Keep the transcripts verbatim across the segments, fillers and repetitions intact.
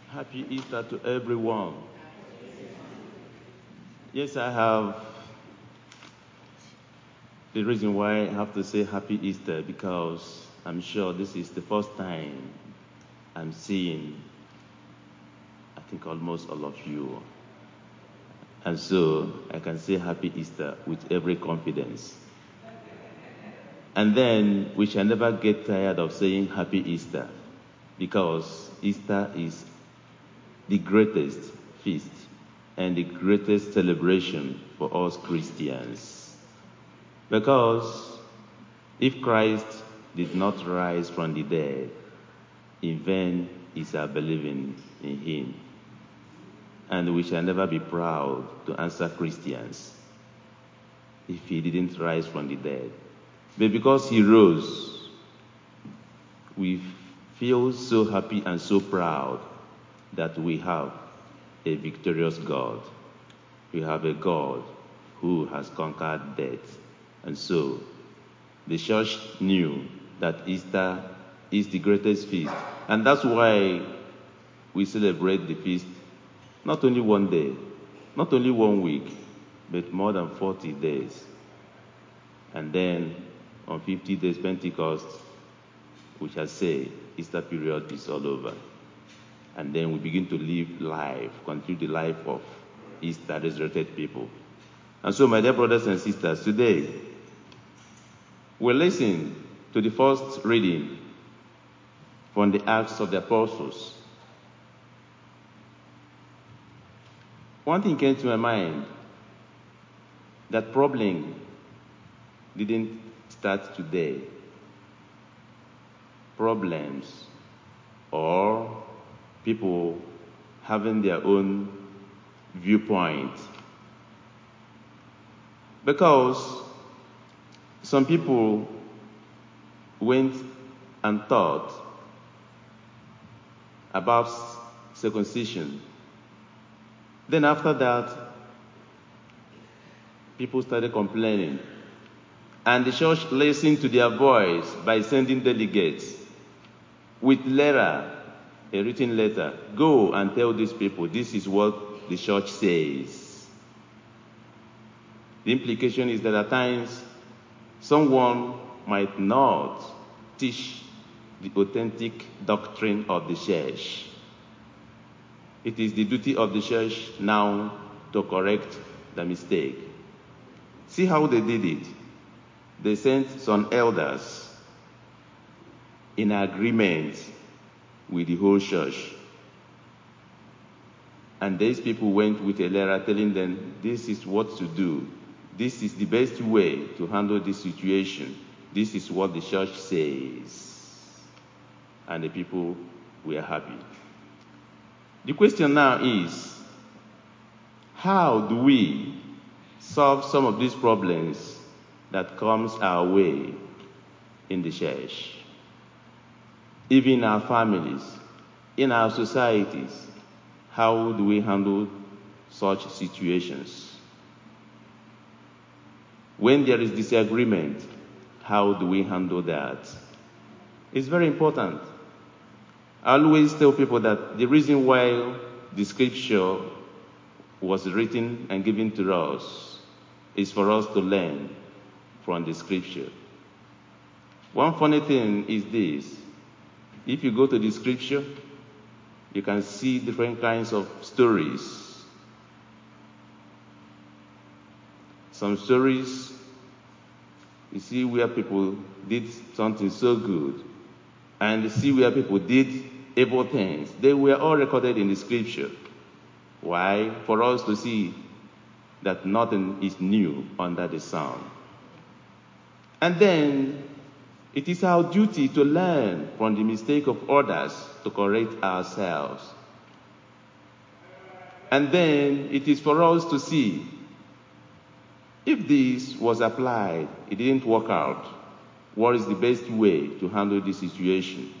Happy Easter to everyone. Yes, I have the reason why I have to say Happy Easter because I'm sure this is the first time I'm seeing, I think, almost all of you. And so I can say Happy Easter with every confidence. And then we shall never get tired of saying Happy Easter because Easter is the greatest feast and the greatest celebration for us Christians. Because if Christ did not rise from the dead, in vain is our believing in him. And we shall never be proud to answer Christians if he didn't rise from the dead. But because he rose, we feel so happy and so proud that we have a victorious God. We have a God who has conquered death. And so the church knew that Easter is the greatest feast. And that's why we celebrate the feast not only one day, not only one week, but more than forty days. And then on fifty days Pentecost, we shall say Easter period is all over. And then we begin to live life, continue the life of Easter resurrected people. And so, my dear brothers and sisters, today we'll listen to the first reading from the Acts of the Apostles. One thing came to my mind, that problem didn't start today. Problems or people having their own viewpoint. Because some people went and thought about circumcision. Then after that, people started complaining. And the church listened to their voice by sending delegates with letter, a written letter. Go and tell these people, this is what the church says. The implication is that at times, someone might not teach the authentic doctrine of the church. It is the duty of the church now to correct the mistake. See how they did it. They sent some elders in agreement with the whole church. And these people went with a letter telling them, this is what to do. This is the best way to handle this situation. This is what the church says. And the people were happy. The question now is, how do we solve some of these problems that comes our way in the church? Even in our families, in our societies, how do we handle such situations? When there is disagreement, how do we handle that? It's very important. I always tell people that the reason why the scripture was written and given to us is for us to learn from the scripture. One funny thing is this. If you go to the scripture, you can see different kinds of stories. Some stories, you see where people did something so good, and you see where people did evil things. They were all recorded in the scripture. Why? For us to see that nothing is new under the sun. And then it is our duty to learn from the mistake of others to correct ourselves. And then it is for us to see if this was applied, it didn't work out, what is the best way to handle this situation?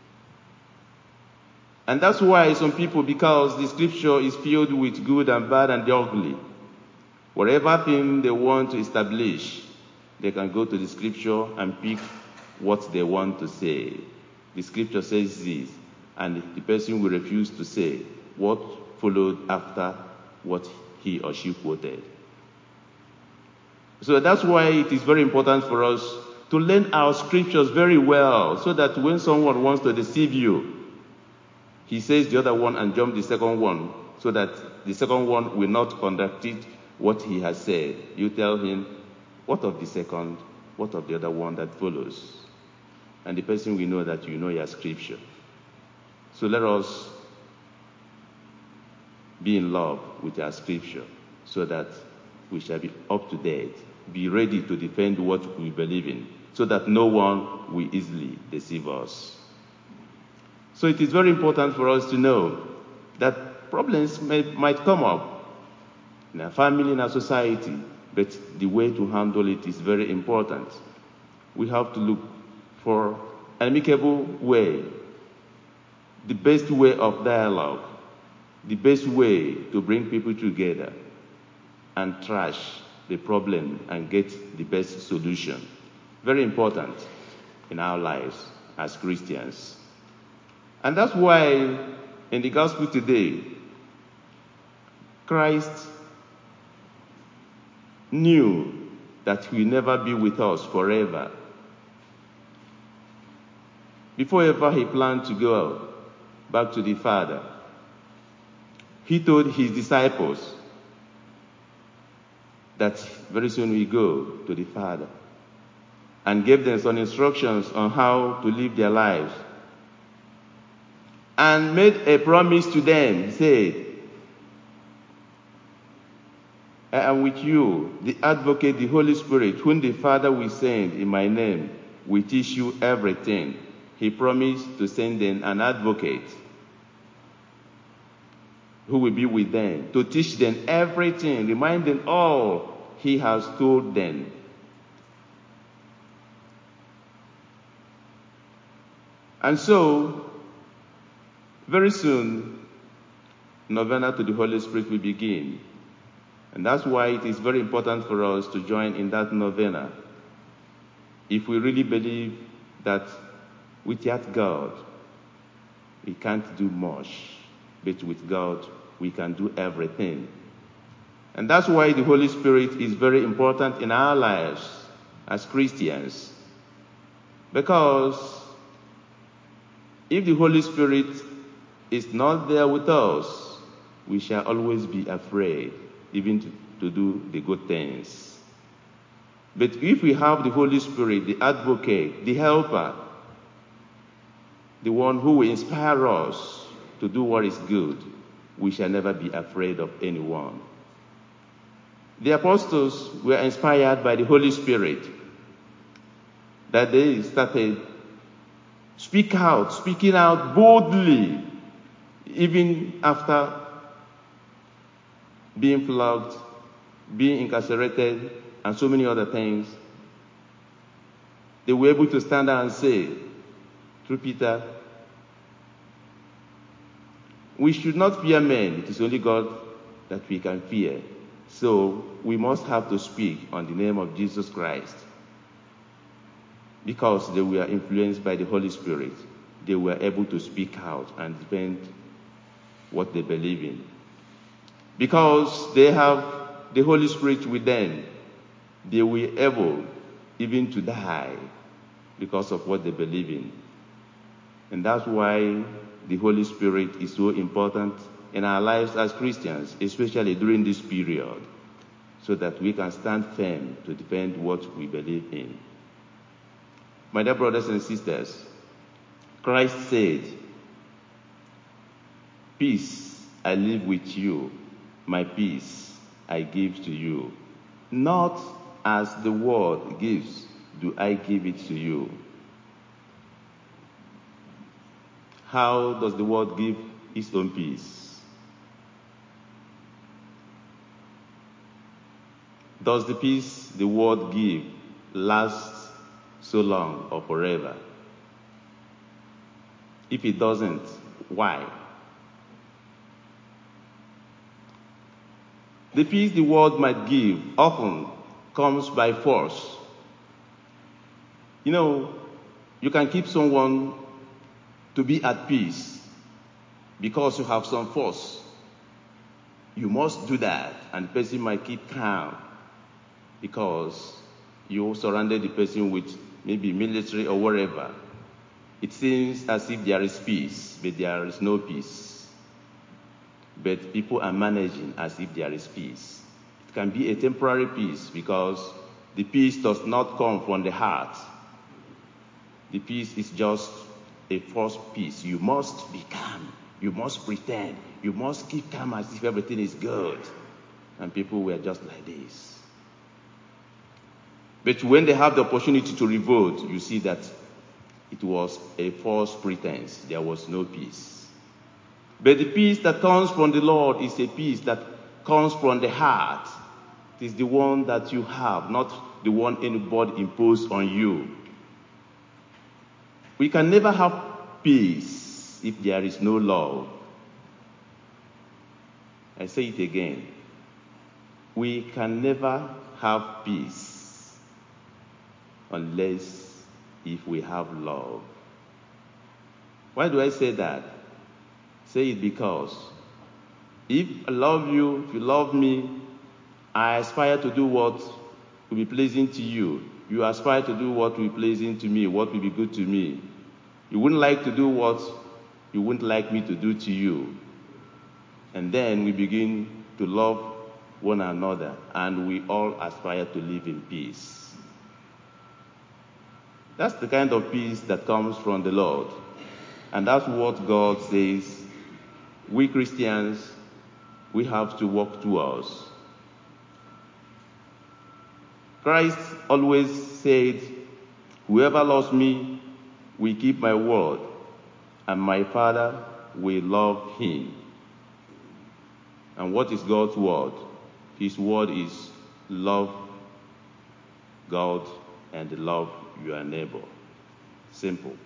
And that's why some people, because the scripture is filled with good and bad and the ugly, whatever thing they want to establish, they can go to the scripture and pick what they want to say. The scripture says this, and the person will refuse to say what followed after what he or she quoted. So that's why it is very important for us to learn our scriptures very well, so that when someone wants to deceive you, he says the other one and jump the second one, so that the second one will not contradict what he has said. You tell him, what of the second? What of the other one that follows? And the person will know that you know your scripture. So let us be in love with our scripture, so that we shall be up to date, be ready to defend what we believe in, so that no one will easily deceive us. So it is very important for us to know that problems may, might come up in our family, in our society, but the way to handle it is very important. We have to look for an amicable way, the best way of dialogue, the best way to bring people together and trash the problem and get the best solution. Very important in our lives as Christians. And that's why in the gospel today, Christ knew that he will never be with us forever. Before ever he planned to go back to the Father, he told his disciples that very soon we go to the Father, and gave them some instructions on how to live their lives, and made a promise to them. He said, I am with you, the advocate, the Holy Spirit, whom the Father will send in my name, will teach you everything. He promised to send them an advocate who will be with them, to teach them everything, remind them all he has told them. And so, very soon, novena to the Holy Spirit will begin. And that's why it is very important for us to join in that novena. If we really believe that without God, we can't do much, but with God, we can do everything. And that's why the Holy Spirit is very important in our lives as Christians. Because if the Holy Spirit is not there with us, we shall always be afraid, even to, to do the good things. But if we have the Holy Spirit, the advocate, the helper, the one who will inspire us to do what is good, we shall never be afraid of anyone. The apostles were inspired by the Holy Spirit, that they started speak out, speaking out boldly, even after being flogged, being incarcerated, and so many other things. They were able to stand out and say, through Peter, we should not fear men. It is only God that we can fear. So we must have to speak on the name of Jesus Christ. Because they were influenced by the Holy Spirit, they were able to speak out and defend what they believe in. Because they have the Holy Spirit with them, they were able even to die because of what they believe in. And that's why the Holy Spirit is so important in our lives as Christians, especially during this period, so that we can stand firm to defend what we believe in. My dear brothers and sisters, Christ said, peace I leave with you, my peace I give to you. Not as the world gives, do I give it to you. How does the world give its own peace? Does the peace the world give last so long or forever? If it doesn't, why? The peace the world might give often comes by force. You know, you can keep someone to be at peace because you have some force. You must do that, and the person might keep calm because you surrounded the person with maybe military or whatever. It seems as if there is peace, but there is no peace. But people are managing as if there is peace. It can be a temporary peace because the peace does not come from the heart. The peace is just a false peace. You must be calm. You must pretend. You must keep calm as if everything is good. And people were just like this. But when they have the opportunity to revolt, you see that it was a false pretense. There was no peace. But the peace that comes from the Lord is a peace that comes from the heart. It is the one that you have, not the one anybody imposed on you. We can never have peace if there is no love. I say it again. We can never have peace unless if we have love. Why do I say that? Say it because if I love you, if you love me, I aspire to do what will be pleasing to you. You aspire to do what will be pleasing to me, what will be good to me. You wouldn't like to do what you wouldn't like me to do to you. And then we begin to love one another, and we all aspire to live in peace. That's the kind of peace that comes from the Lord. And that's what God says we Christians, we have to work towards. Christ always said, whoever loves me will keep my word, and my Father will love him. And what is God's word? His word is love God and love your neighbor. Simple.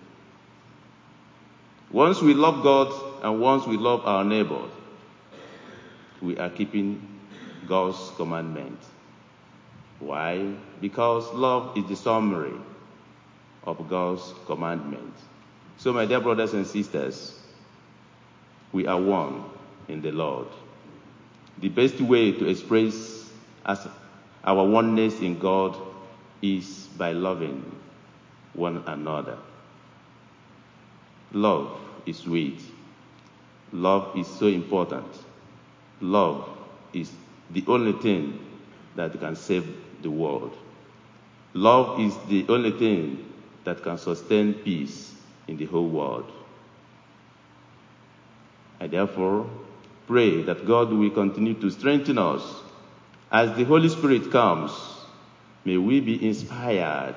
Once we love God and once we love our neighbor, we are keeping God's commandment. Why? Because love is the summary of God's commandment. So, my dear brothers and sisters, we are one in the Lord. The best way to express as our oneness in God is by loving one another. Love is sweet. Love is so important. Love is the only thing that can save the world. Love is the only thing that can sustain peace in the whole world. I therefore pray that God will continue to strengthen us. As the Holy Spirit comes, may we be inspired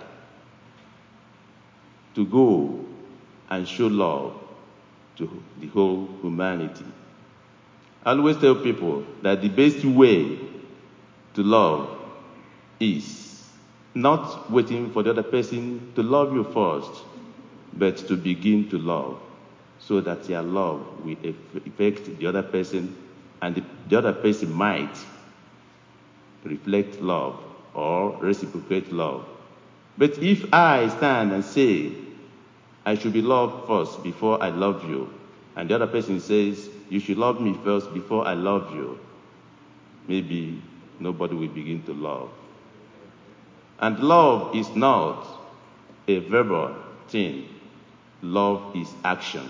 to go and show love to the whole humanity. I always tell people that the best way to love is not waiting for the other person to love you first, but to begin to love, so that your love will affect the other person, and the, the other person might reflect love or reciprocate love. But if I stand and say, I should be loved first before I love you, and the other person says, you should love me first before I love you, maybe nobody will begin to love. And love is not a verbal thing. Love is action.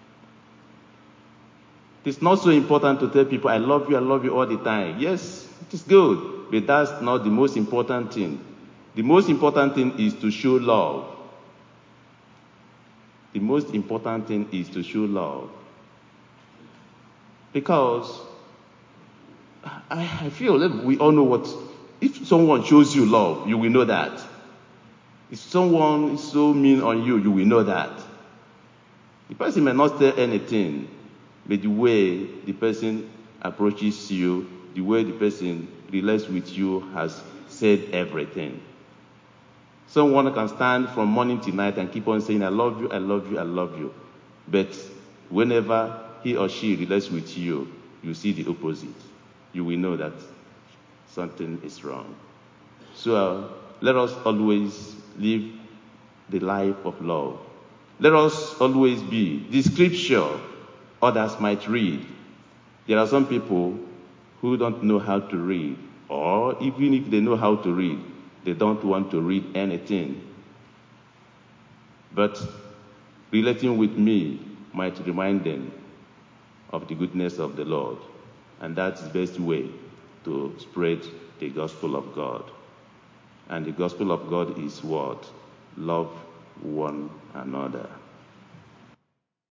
It's not so important to tell people, I love you, I love you all the time. Yes, it is good, but that's not the most important thing. The most important thing is to show love. The most important thing is to show love. Because I, I feel that we all know what, if someone shows you love, you will know that. If someone is so mean on you, you will know that. The person may not say anything, but the way the person approaches you, the way the person relates with you has said everything. Someone can stand from morning to night and keep on saying, I love you, I love you, I love you. But whenever he or she relates with you, you see the opposite. You will know that something is wrong. So uh, let us always live the life of love. Let us always be. The scripture others might read. There are some people who don't know how to read, or even if they know how to read, they don't want to read anything. But relating with me might remind them of the goodness of the Lord, and that's the best way to spread the gospel of God. And the gospel of God is what? Love one another.